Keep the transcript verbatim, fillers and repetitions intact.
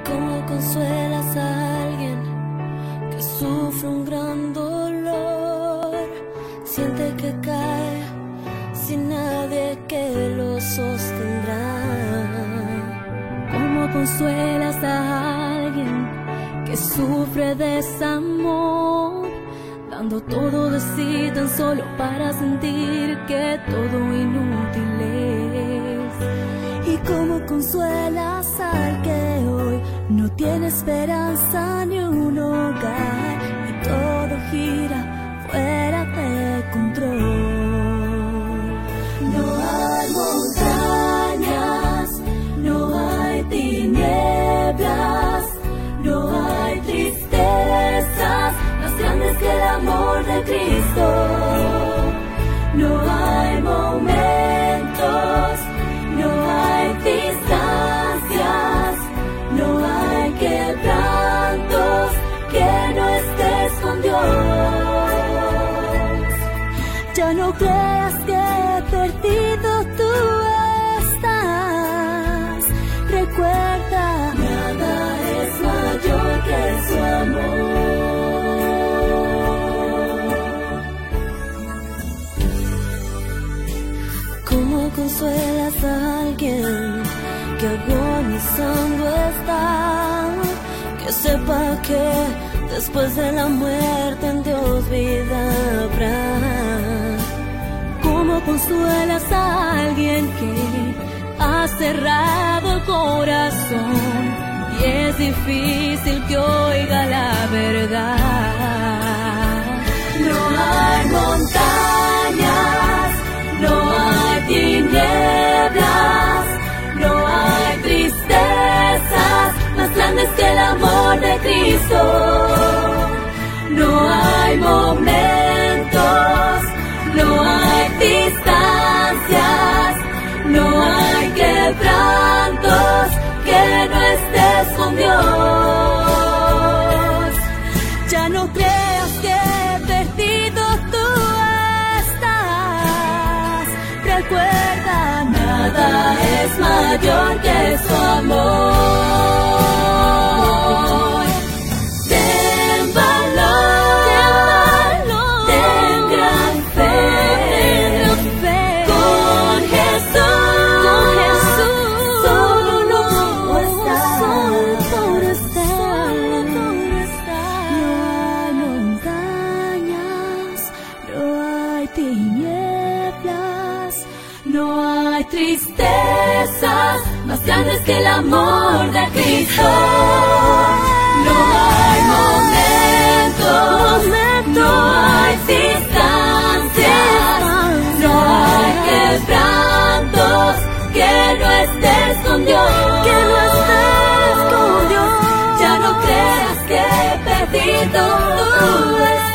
¿Cómo consuelas a alguien que sufre un gran dolor? Siente que cae sin nadie que lo sostendrá. ¿Cómo consuelas a alguien que sufre desamor, dando todo de sí tan solo para sentir que todo inútil es? ¿Y cómo consuelas al que hoy no tiene esperanza ni un hogar y todo gira fuera de control? No hay montañas, no hay tinieblas, no hay tristezas más grandes que el amor de Cristo. No hay momentos, no hay distancias, no hay quebrantos que no estés con Dios. Ya no creas que perdido tú estás. Recuerda, nada es mayor que su amor. ¿Cómo consuelas a alguien que agonizando está? Que sepa que después de la muerte en Dios vida habrá. ¿Cómo consuelas a alguien que ha cerrado el corazón y es difícil que oiga la verdad? No hay montañas, no hay tinieblas, no hay tristezas más grandes que el amor de Cristo. No hay momentos, no hay distancias, no hay quebrantos que no estés con Dios. Ya no creas que perdido tú estás. Recuerda, nada es mayor que su amor. Ten valor, ten, valor, ten gran fe, ten fe. Con Jesús, con Jesús, solo no estás, solo no estás, no estás. No hay montañas, no hay tinieblas, no hay tristezas más grandes que el amor de Cristo. No hay momentos, no hay distancias, no hay quebrantos que no estés con Dios. Que no estés con Dios. Ya no creas que perdido tú estás.